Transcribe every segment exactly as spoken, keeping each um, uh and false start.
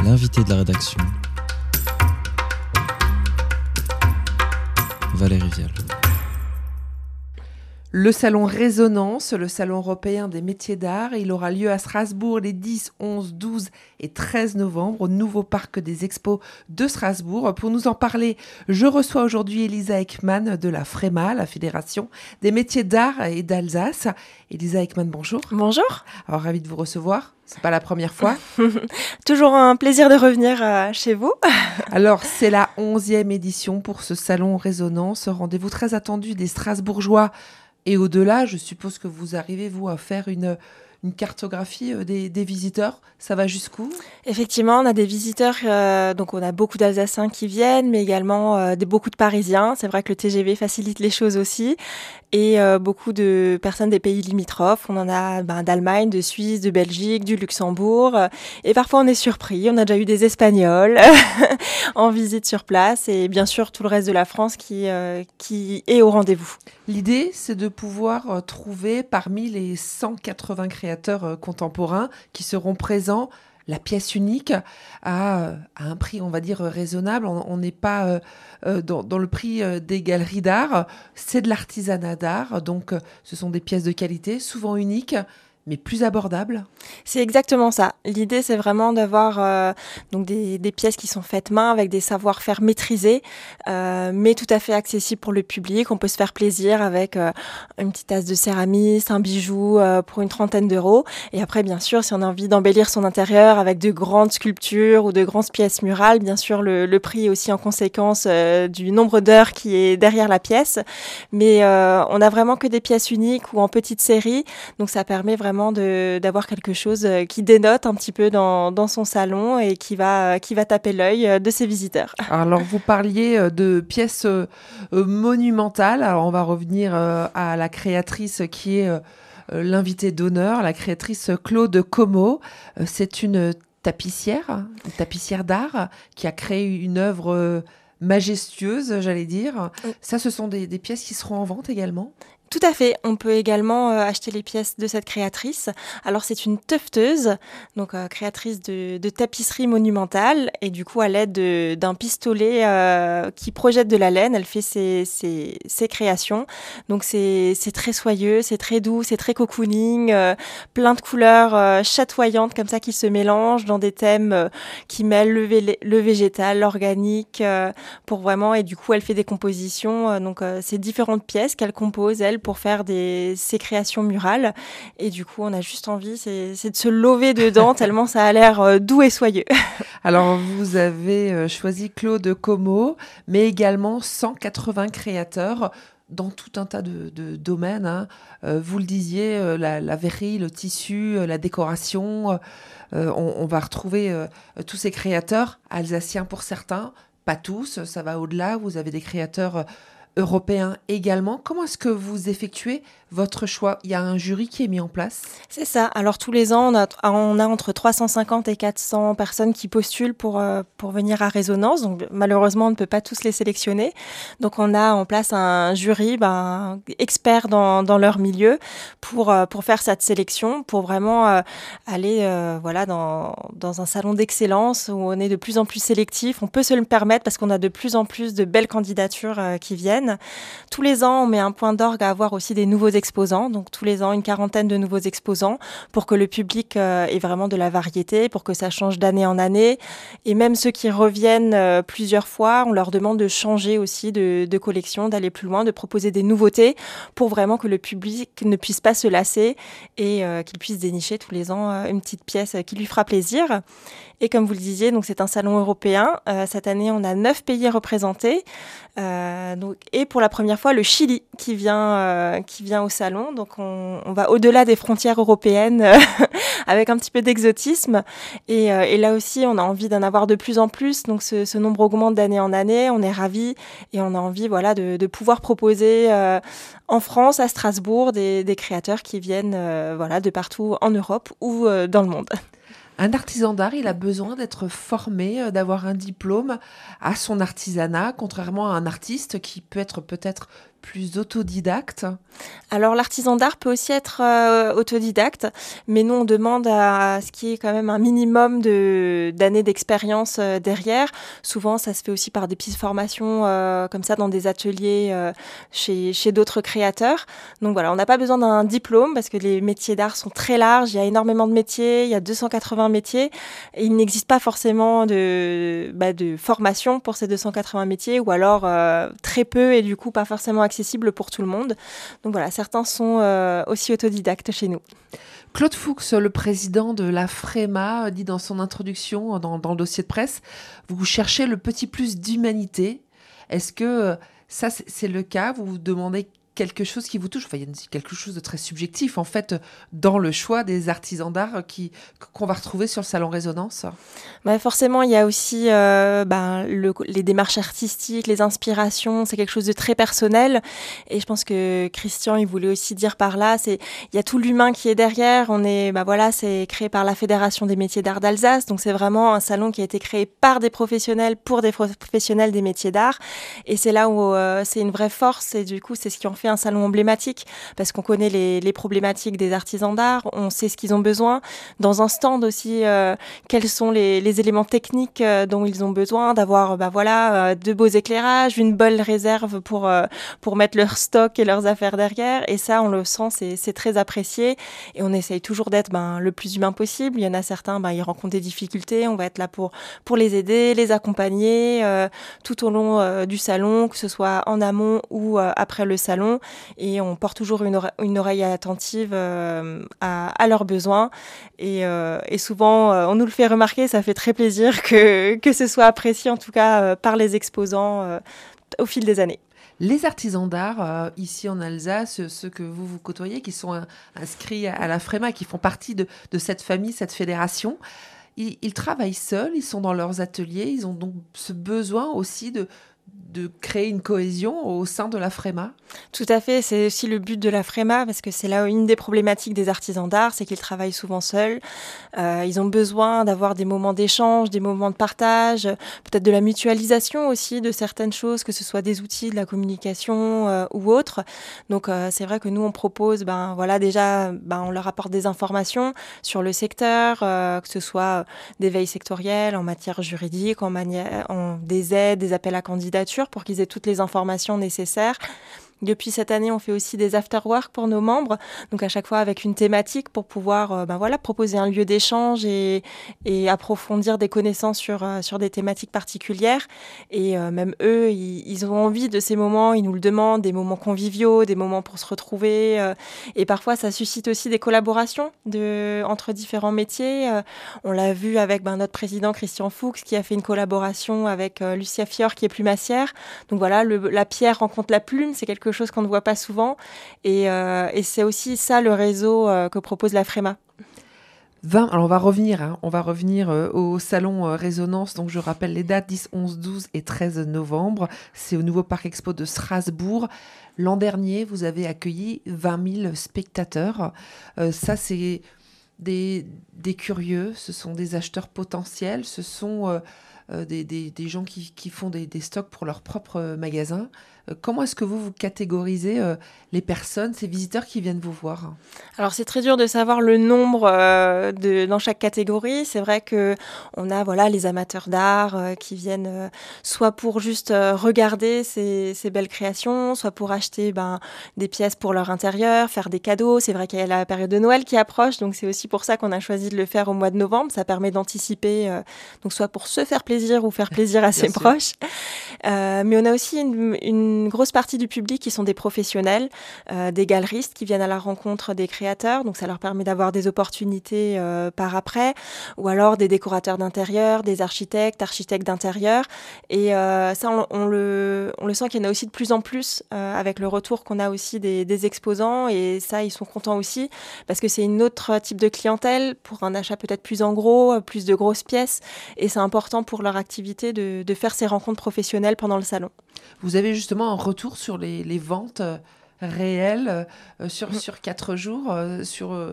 L'invité de la rédaction, Valérie Vial. Le salon Résonance, le salon européen des métiers d'art, il aura lieu à Strasbourg les dix, onze, douze et treize novembre au nouveau parc des expos de Strasbourg. Pour nous en parler, je reçois aujourd'hui Elisa Ekman de la FREMA, la Fédération des métiers d'art et d'Alsace. Elisa Ekman, bonjour. Bonjour. Alors, ravie de vous recevoir. C'est pas la première fois. Toujours un plaisir de revenir euh, chez vous. Alors, c'est la onzième édition pour ce salon Résonance. Rendez-vous très attendu des Strasbourgeois. Et au-delà, je suppose que vous arrivez, vous, à faire une, une cartographie des, des visiteurs. Ça va jusqu'où ? Effectivement, on a des visiteurs, euh, donc on a beaucoup d'Alsaciens qui viennent, mais également euh, des, beaucoup de Parisiens. C'est vrai que le T G V facilite les choses aussi. Et euh, beaucoup de personnes des pays limitrophes. On en a ben, d'Allemagne, de Suisse, de Belgique, du Luxembourg. Et parfois, on est surpris. On a déjà eu des Espagnols en visite sur place. Et bien sûr, tout le reste de la France qui, euh, qui est au rendez-vous. L'idée, c'est de pouvoir euh, trouver parmi les cent quatre-vingts créateurs euh, contemporains qui seront présents la pièce unique à, à un prix, on va dire, raisonnable. On n'est pas euh, euh, dans, dans le prix euh, des galeries d'art. C'est de l'artisanat d'art. Donc, euh, ce sont des pièces de qualité, souvent uniques, mais plus abordables. C'est exactement ça. L'idée, c'est vraiment d'avoir euh, donc des, des pièces qui sont faites main avec des savoir-faire maîtrisés, euh, mais tout à fait accessibles pour le public. On peut se faire plaisir avec euh, une petite tasse de céramique, un bijou euh, pour une trentaine d'euros. Et après, bien sûr, si on a envie d'embellir son intérieur avec de grandes sculptures ou de grandes pièces murales, bien sûr, le, le prix est aussi en conséquence euh, du nombre d'heures qui est derrière la pièce. Mais euh, on a vraiment que des pièces uniques ou en petite série, donc ça permet vraiment De, d'avoir quelque chose qui dénote un petit peu dans, dans son salon et qui va, qui va taper l'œil de ses visiteurs. Alors, vous parliez de pièces euh, monumentales. Alors, on va revenir euh, à la créatrice qui est euh, l'invitée d'honneur, la créatrice Claude Como. Euh, c'est une tapissière, une tapissière d'art qui a créé une œuvre euh, majestueuse, j'allais dire. Oui. Ça, ce sont des, des pièces qui seront en vente également ? Tout à fait. On peut également euh, acheter les pièces de cette créatrice. Alors, c'est une tufteuse, donc euh, créatrice de, de tapisserie monumentale. Et du coup, à l'aide de, d'un pistolet euh, qui projette de la laine, elle fait ses, ses, ses créations. Donc, c'est, c'est très soyeux, c'est très doux, c'est très cocooning, euh, plein de couleurs euh, chatoyantes comme ça qui se mélangent dans des thèmes euh, qui mêlent le, vé- le végétal, l'organique, euh, pour vraiment... Et du coup, elle fait des compositions. Euh, donc, euh, c'est différentes pièces qu'elle compose, elle, pour faire des, ces créations murales. Et du coup, on a juste envie, c'est, c'est de se lever dedans, tellement ça a l'air euh, doux et soyeux. Alors, vous avez euh, choisi Claude Como, mais également cent quatre-vingts créateurs dans tout un tas de, de domaines. Hein. Euh, vous le disiez, euh, la, la verrerie, le tissu, euh, la décoration. Euh, on, on va retrouver euh, tous ces créateurs alsaciens pour certains, pas tous, ça va au-delà. Vous avez des créateurs... Euh, européen également. Comment est-ce que vous effectuez votre choix ? Il y a un jury qui est mis en place ? C'est ça. Alors, tous les ans, on a, on a entre trois cent cinquante et quatre cents personnes qui postulent pour, euh, pour venir à Résonance. Donc, malheureusement, on ne peut pas tous les sélectionner. Donc, on a en place un jury ben, expert dans, dans leur milieu pour, euh, pour faire cette sélection, pour vraiment euh, aller euh, voilà, dans, dans un salon d'excellence où on est de plus en plus sélectif. On peut se le permettre parce qu'on a de plus en plus de belles candidatures euh, qui viennent. Tous les ans, on met un point d'orgue à avoir aussi des nouveaux exposants. Donc, tous les ans, une quarantaine de nouveaux exposants pour que le public euh, ait vraiment de la variété, pour que ça change d'année en année. Et même ceux qui reviennent euh, plusieurs fois, on leur demande de changer aussi de, de collection, d'aller plus loin, de proposer des nouveautés pour vraiment que le public ne puisse pas se lasser et euh, qu'il puisse dénicher tous les ans euh, une petite pièce qui lui fera plaisir. Et comme vous le disiez, donc c'est un salon européen. Euh, cette année, on a neuf pays représentés. Euh, donc, et pour la première fois, le Chili qui vient, euh, qui vient au salon. Donc, on, on va au-delà des frontières européennes euh, avec un petit peu d'exotisme. Et, euh, et là aussi, on a envie d'en avoir de plus en plus. Donc, ce, ce nombre augmente d'année en année. On est ravis et on a envie voilà, de, de pouvoir proposer euh, en France, à Strasbourg, des, des créateurs qui viennent euh, voilà, de partout en Europe ou euh, dans le monde. Un artisan d'art, il a besoin d'être formé, d'avoir un diplôme à son artisanat, contrairement à un artiste qui peut être peut-être plus autodidacte? Alors l'artisan d'art peut aussi être euh, autodidacte, mais nous on demande à, à ce qu'il y ait quand même un minimum de, d'années d'expérience euh, derrière. Souvent ça se fait aussi par des petites formations euh, comme ça dans des ateliers euh, chez, chez d'autres créateurs. Donc voilà, on n'a pas besoin d'un diplôme parce que les métiers d'art sont très larges, il y a énormément de métiers, il y a deux cent quatre-vingts métiers et il n'existe pas forcément de, bah, de formation pour ces deux cent quatre-vingts métiers ou alors euh, très peu et du coup pas forcément accessible pour tout le monde. Donc voilà, certains sont euh, aussi autodidactes chez nous. Claude Fuchs, le président de la FREMA, dit dans son introduction, dans, dans le dossier de presse, vous cherchez le petit plus d'humanité. Est-ce que ça, c'est, c'est le cas? Vous vous demandez quelque chose qui vous touche? Enfin, il y a quelque chose de très subjectif, en fait, dans le choix des artisans d'art qui, qu'on va retrouver sur le Salon Résonance. Bah forcément, il y a aussi euh, ben, le, les démarches artistiques, les inspirations, c'est quelque chose de très personnel. Et je pense que Christian, il voulait aussi dire par là, c'est il y a tout l'humain qui est derrière. On est, bah voilà, c'est créé par la Fédération des métiers d'art d'Alsace, donc c'est vraiment un salon qui a été créé par des professionnels pour des professionnels des métiers d'art. Et c'est là où euh, c'est une vraie force. Et du coup, c'est ce qui en fait un salon emblématique, parce qu'on connaît les, les problématiques des artisans d'art, on sait ce qu'ils ont besoin. Dans un stand aussi, euh, quels sont les, les éléments techniques euh, dont ils ont besoin, d'avoir bah voilà, euh, de beaux éclairages, une bonne réserve pour, euh, pour mettre leur stock et leurs affaires derrière. Et ça, on le sent, c'est, c'est très apprécié. Et on essaye toujours d'être ben, le plus humain possible. Il y en a certains, ben, ils rencontrent des difficultés. On va être là pour, pour les aider, les accompagner euh, tout au long euh, du salon, que ce soit en amont ou euh, après le salon. Et on porte toujours une, ore- une oreille attentive euh, à, à leurs besoins. Et, euh, et souvent, euh, on nous le fait remarquer, ça fait très plaisir que, que ce soit apprécié, en tout cas, euh, par les exposants euh, au fil des années. Les artisans d'art, euh, ici en Alsace, ceux que vous vous côtoyez, qui sont euh, inscrits à la FREMA, qui font partie de, de cette famille, cette fédération, ils, ils travaillent seuls, ils sont dans leurs ateliers, ils ont donc ce besoin aussi de, de créer une cohésion au sein de la FREMA. Tout à fait, c'est aussi le but de la FREMA, parce que c'est là une des problématiques des artisans d'art, c'est qu'ils travaillent souvent seuls. Euh, ils ont besoin d'avoir des moments d'échange, des moments de partage, peut-être de la mutualisation aussi de certaines choses, que ce soit des outils, de la communication euh, ou autre. Donc euh, c'est vrai que nous on propose, ben voilà, déjà, ben on leur apporte des informations sur le secteur, euh, que ce soit des veilles sectorielles en matière juridique, en, manière, en des aides, des appels à candidature, pour qu'ils aient toutes les informations nécessaires. Depuis cette année, on fait aussi des after-work pour nos membres, donc à chaque fois avec une thématique pour pouvoir euh, ben voilà, proposer un lieu d'échange et, et approfondir des connaissances sur, euh, sur des thématiques particulières. Et euh, même eux, ils, ils ont envie de ces moments, ils nous le demandent, des moments conviviaux, des moments pour se retrouver. Euh, et parfois, ça suscite aussi des collaborations de, entre différents métiers. Euh, on l'a vu avec ben, notre président Christian Fuchs qui a fait une collaboration avec euh, Lucia Fior qui est plumassière. Donc voilà, le, la pierre rencontre la plume, c'est quelque chose qu'on ne voit pas souvent. Et, euh, et c'est aussi ça le réseau euh, que propose la FREMA. vingt, alors on va revenir, hein, on va revenir euh, au salon euh, Résonance. Donc je rappelle les dates dix, onze, douze et treize novembre. C'est au nouveau Parc Expo de Strasbourg. L'an dernier, vous avez accueilli vingt mille spectateurs. Euh, ça, c'est des, des curieux, ce sont des acheteurs potentiels, ce sont euh, euh, des, des, des gens qui, qui font des, des stocks pour leur propre euh, magasin. Euh, comment est-ce que vous, vous catégorisez euh, les personnes, ces visiteurs qui viennent vous voir? Alors c'est très dur de savoir le nombre euh, de, dans chaque catégorie. C'est vrai que on a voilà les amateurs d'art euh, qui viennent euh, soit pour juste euh, regarder ces, ces belles créations, soit pour acheter ben, des pièces pour leur intérieur, faire des cadeaux. C'est vrai qu'il y a la période de Noël qui approche, donc c'est aussi pour ça qu'on a choisi de le faire au mois de novembre. Ça permet d'anticiper, euh, donc soit pour se faire plaisir ou faire plaisir à ses sûr. proches. Euh, mais on a aussi une, une grosse partie du public qui sont des professionnels, euh, des galeristes qui viennent à la rencontre des créateurs, donc ça leur permet d'avoir des opportunités euh, par après, ou alors des décorateurs d'intérieur, des architectes, architectes d'intérieur. Et euh, ça, on, on, le, on le sent qu'il y en a aussi de plus en plus euh, avec le retour qu'on a aussi des, des exposants. Et ça, ils sont contents aussi parce que c'est une autre type de clientèle pour un achat peut-être plus en gros, plus de grosses pièces. Et c'est important pour leur activité de, de faire ces rencontres professionnelles pendant le salon. Vous avez justement un retour sur les, les ventes euh, réelles euh, sur, mmh. sur quatre jours, euh, sur euh,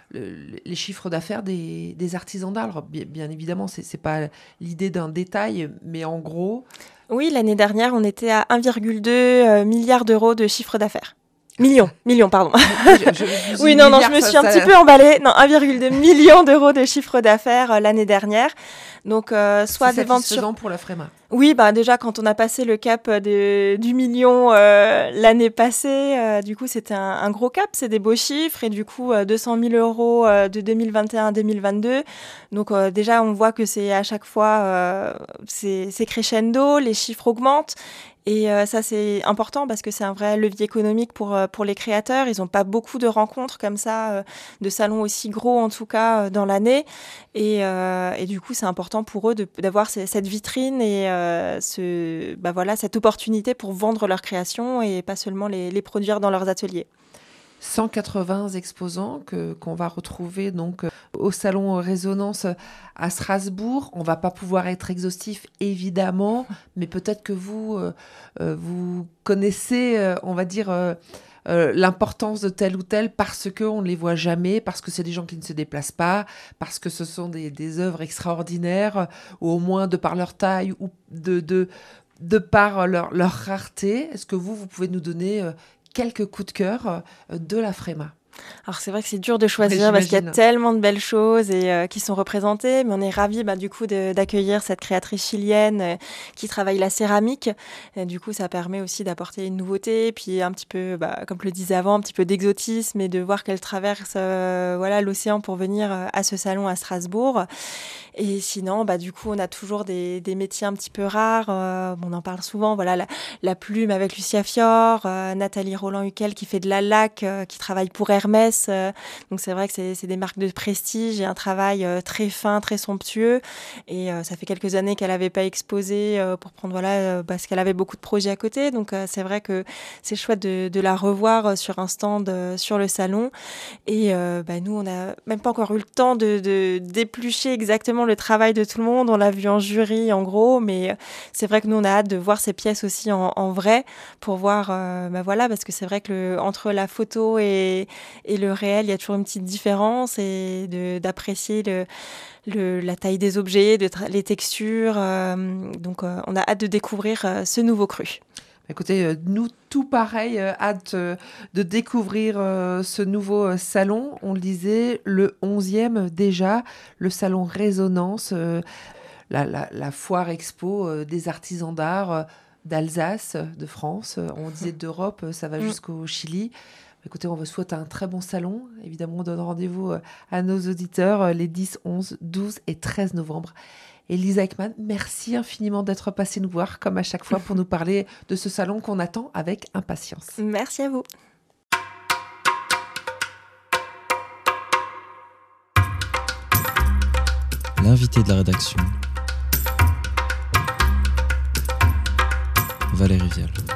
le, les chiffres d'affaires des, des artisans d'art. Alors, bien, bien évidemment, ce n'est pas l'idée d'un détail, mais en gros... Oui, l'année dernière, on était à un virgule deux milliard d'euros de chiffre d'affaires. Millions, millions, pardon. Je, je, oui, non, non, je me suis ça, un ça... petit peu emballée. Non, un virgule deux million d'euros de chiffre d'affaires euh, l'année dernière. Donc, euh, soit c'est des ventes sur... pour la Fréma. Oui, bah déjà quand on a passé le cap de, du million euh, l'année passée, euh, du coup c'était un, un gros cap, c'est des beaux chiffres et du coup euh, deux cent mille euros euh, de deux mille vingt et un à deux mille vingt-deux. Donc euh, déjà on voit que c'est à chaque fois euh, c'est, c'est crescendo, les chiffres augmentent. Et euh, ça, c'est important parce que c'est un vrai levier économique pour, euh, pour les créateurs. Ils n'ont pas beaucoup de rencontres comme ça, euh, de salons aussi gros en tout cas euh, dans l'année. Et, euh, et du coup, c'est important pour eux de, d'avoir c- cette vitrine et euh, ce, bah voilà, cette opportunité pour vendre leurs créations et pas seulement les, les produire dans leurs ateliers. cent quatre-vingts exposants que, qu'on va retrouver donc au salon Résonance à Strasbourg. On ne va pas pouvoir être exhaustif, évidemment, mais peut-être que vous, euh, vous connaissez, euh, on va dire, euh, euh, l'importance de tel ou tel parce qu'on ne les voit jamais, parce que c'est des gens qui ne se déplacent pas, parce que ce sont des, des œuvres extraordinaires, ou au moins de par leur taille ou de, de, de par leur, leur rareté. Est-ce que vous, vous pouvez nous donner... Euh, quelques coups de cœur de la Fréma? Alors c'est vrai que c'est dur de choisir parce qu'il y a tellement de belles choses et euh, qui sont représentées, mais on est ravis bah, du coup de, d'accueillir cette créatrice chilienne euh, qui travaille la céramique. Et, du coup, ça permet aussi d'apporter une nouveauté, puis un petit peu, bah, comme je le disais avant, un petit peu d'exotisme et de voir qu'elle traverse euh, voilà l'océan pour venir euh, à ce salon à Strasbourg. Et sinon, bah, du coup, on a toujours des, des métiers un petit peu rares. Euh, on en parle souvent. Voilà, la, la plume avec Lucia Fior, euh, Nathalie Roland-Huquel qui fait de la laque, euh, qui travaille pour Hermès. Euh, donc, c'est vrai que c'est, c'est des marques de prestige et un travail euh, très fin, très somptueux. Et euh, ça fait quelques années qu'elle n'avait pas exposé euh, pour prendre, voilà, euh, parce qu'elle avait beaucoup de projets à côté. Donc, euh, c'est vrai que c'est chouette de, de la revoir sur un stand euh, sur le salon. Et euh, bah, nous, on n'a même pas encore eu le temps de, de d'éplucher exactement le travail de tout le monde. On l'a vu en jury, en gros, mais c'est vrai que nous, on a hâte de voir ces pièces aussi en, en vrai pour voir, euh, bah voilà, parce que c'est vrai que le, entre la photo et, et le réel, il y a toujours une petite différence et de, d'apprécier le, le, la taille des objets, de tra- les textures. Euh, donc, euh, on a hâte de découvrir euh, ce nouveau cru. Écoutez, euh, nous, tout pareil, euh, hâte euh, de découvrir euh, ce nouveau euh, salon. On le disait, le onzième déjà, le salon Résonance, euh, la, la, la foire expo euh, des artisans d'art euh, d'Alsace, de France. Euh, on disait d'Europe, euh, ça va jusqu'au Chili. Écoutez, on vous souhaite un très bon salon. Évidemment, on donne rendez-vous euh, à nos auditeurs euh, les dix, onze, douze et treize novembre. Et Lisa Ekman, merci infiniment d'être passée nous voir, comme à chaque fois, pour nous parler de ce salon qu'on attend avec impatience. Merci à vous. L'invité de la rédaction, Valérie Vial.